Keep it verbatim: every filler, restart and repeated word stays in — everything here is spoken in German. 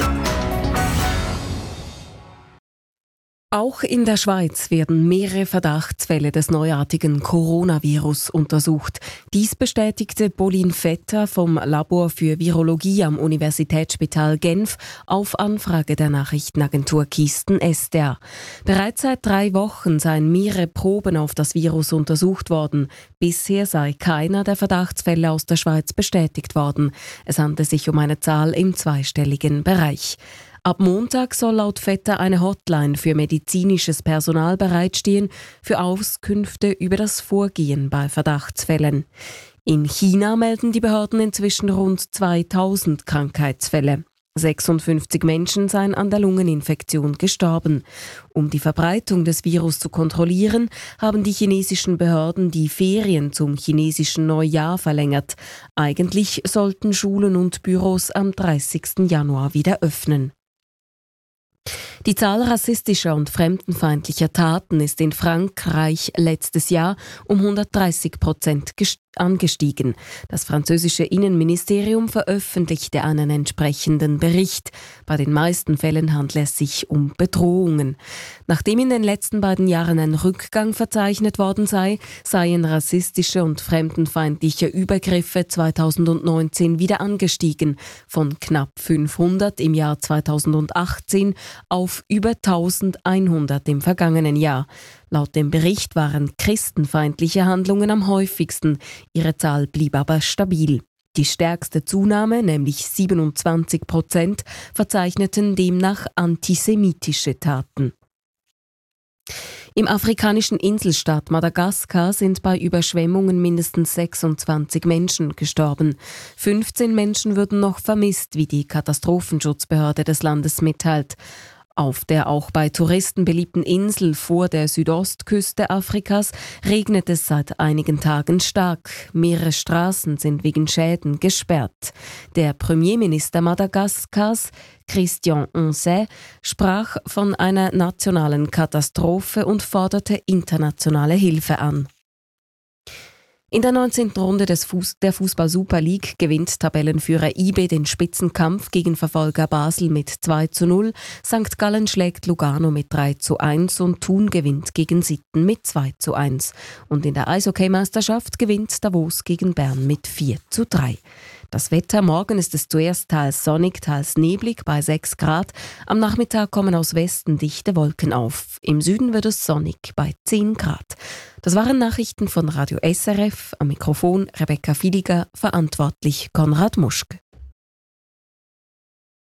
Auch in der Schweiz werden mehrere Verdachtsfälle des neuartigen Coronavirus untersucht. Dies bestätigte Pauline Vetter vom Labor für Virologie am Universitätsspital Genf auf Anfrage der Nachrichtenagentur Kisten S D A. Bereits seit drei Wochen seien mehrere Proben auf das Virus untersucht worden. Bisher sei keiner der Verdachtsfälle aus der Schweiz bestätigt worden. Es handle sich um eine Zahl im zweistelligen Bereich. Ab Montag soll laut Vetter eine Hotline für medizinisches Personal bereitstehen für Auskünfte über das Vorgehen bei Verdachtsfällen. In China melden die Behörden inzwischen rund zweitausend Krankheitsfälle. sechsundfünfzig Menschen seien an der Lungeninfektion gestorben. Um die Verbreitung des Virus zu kontrollieren, haben die chinesischen Behörden die Ferien zum chinesischen Neujahr verlängert. Eigentlich sollten Schulen und Büros am dreißigsten Januar wieder öffnen. Die Zahl rassistischer und fremdenfeindlicher Taten ist in Frankreich letztes Jahr um hundertdreißig Prozent angestiegen. Das französische Innenministerium veröffentlichte einen entsprechenden Bericht. Bei den meisten Fällen handelt es sich um Bedrohungen. Nachdem in den letzten beiden Jahren ein Rückgang verzeichnet worden sei, seien rassistische und fremdenfeindliche Übergriffe zweitausendneunzehn wieder angestiegen, von knapp fünfhundert im Jahr zweitausendachtzehn auf über eintausendeinhundert im vergangenen Jahr. Laut dem Bericht waren christenfeindliche Handlungen am häufigsten. Ihre Zahl blieb aber stabil. Die stärkste Zunahme, nämlich siebenundzwanzig Prozent, verzeichneten demnach antisemitische Taten. Im afrikanischen Inselstaat Madagaskar sind bei Überschwemmungen mindestens sechsundzwanzig Menschen gestorben. fünfzehn Menschen würden noch vermisst, wie die Katastrophenschutzbehörde des Landes mitteilt. Auf der auch bei Touristen beliebten Insel vor der Südostküste Afrikas regnet es seit einigen Tagen stark. Mehrere Straßen sind wegen Schäden gesperrt. Der Premierminister Madagaskars, Christian Onse, sprach von einer nationalen Katastrophe und forderte internationale Hilfe an. In der neunzehnten Runde des Fuß- der Fußball-Super League gewinnt Tabellenführer I B den Spitzenkampf gegen Verfolger Basel mit zwei zu null, Sankt Gallen schlägt Lugano mit drei zu eins und Thun gewinnt gegen Sitten mit zwei zu eins. Und in der Eishockeymeisterschaft gewinnt Davos gegen Bern mit vier zu drei. Das Wetter: Morgen ist es zuerst teils sonnig, teils neblig bei sechs Grad. Am Nachmittag kommen aus Westen dichte Wolken auf. Im Süden wird es sonnig bei zehn Grad. Das waren Nachrichten von Radio S R F. Am Mikrofon Rebecca Filiger, verantwortlich Konrad Muschk.